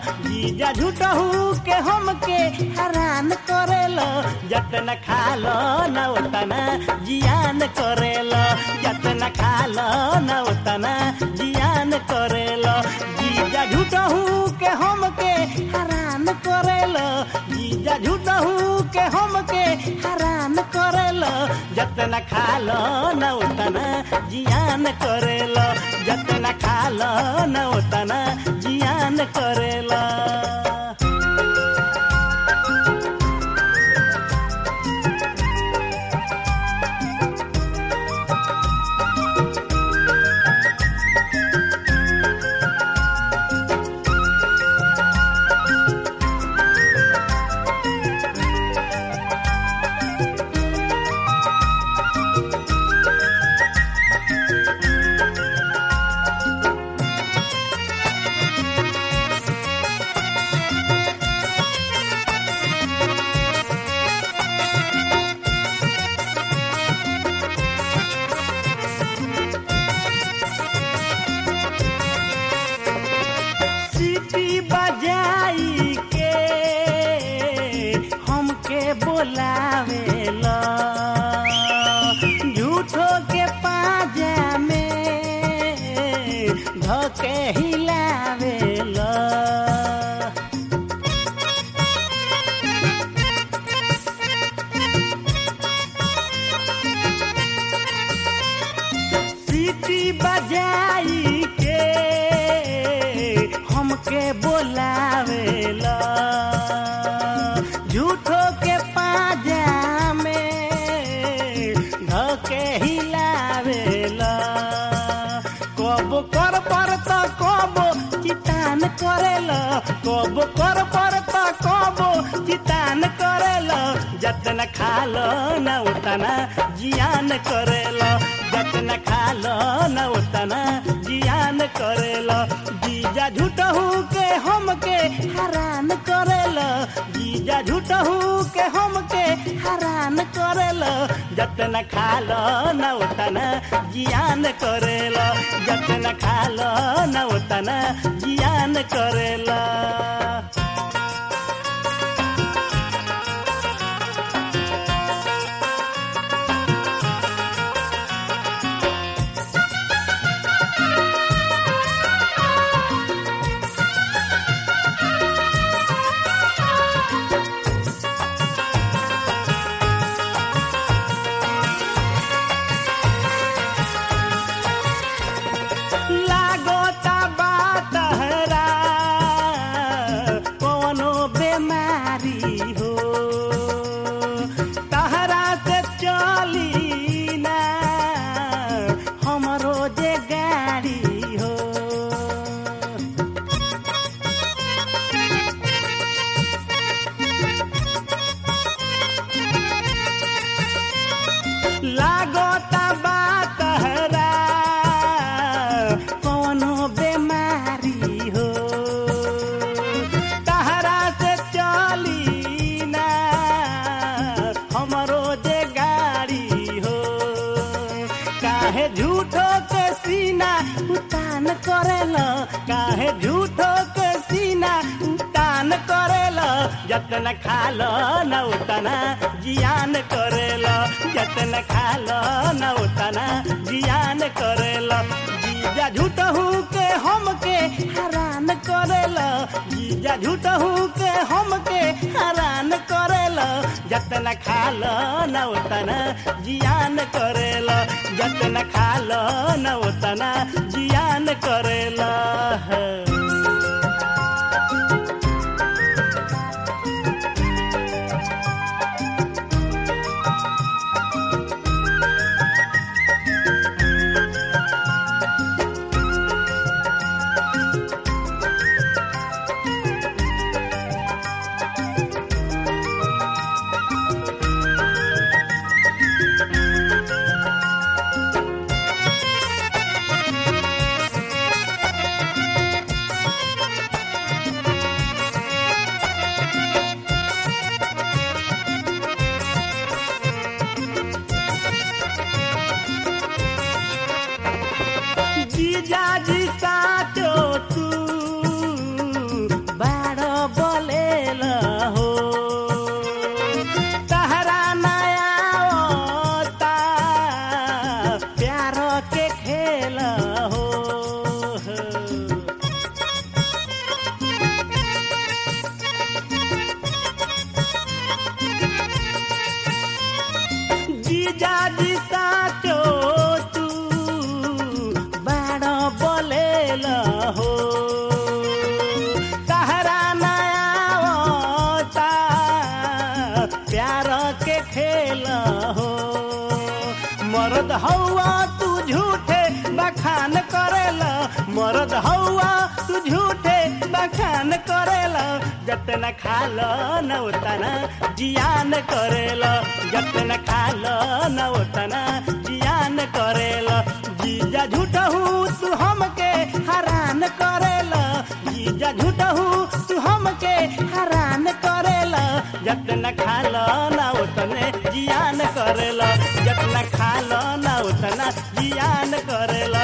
जीजा झूठहू के हमके हैरान करेला जतन खालो न उतना जियान करेला जतन खालो न उतना जियान करेला जीजा झूठहू के हमके हैरान करेला जीजा झूठहू के हमके हैरान करेला जतन खालो न उतना जियान करेला जतन खालो न उतना जियान करेला। बजाई के हमके बोलावेला झूठो के पाजा में धके हिलावेला सीटी बजाई के हमके बोलावेला झूठो के पाजा में धके हिलावेला कब कर पर तो कब चितान करेला कब कर पर तो कब चितान करेला जतन खालो न उतना जियान करेला जतन खालो न उतना जियान करेला जीजा झूठहू के हमके हैरान करेला जीजा झूठहू के हमके हैरान करेला जतन खालो न उतना जियान करेला जतन खालो न उतना जियान करेला। लागोता बात हरा कोनो बेमारी हो तहरा से चली ना हमरो जे गाड़ी हो लागोता बात हरा कोनो बेमारी हो तहरा से चली ना हमरो जे गाड़ी हो काहे झूठो के सीना उतान करेला काहे झूठो के सीना उतान करेला जतन खालो न उतना जियान करेला जतन खालो न उतना जियान करेला जीजा झूठहू के हमके हैरान करेला जीजा झूठहू के हमके हैरान करेला जतन खालो न उतना जियान करेला जतन खालो न उतना जियान करेला। हौवा तू झूठे बखान करेला, मर्द हौवा तू झूठे बखान करेला, जतना खालो न उतना जियान करेला, जतना खालो न उतना जियान करेला। जीजा झूठहू तू हमके हरान करेला, जीजा झूठहू तू हमके हरान करेला, जतना खालो न उतने जियान करेला, जतना खालो न उतना जियान करेला।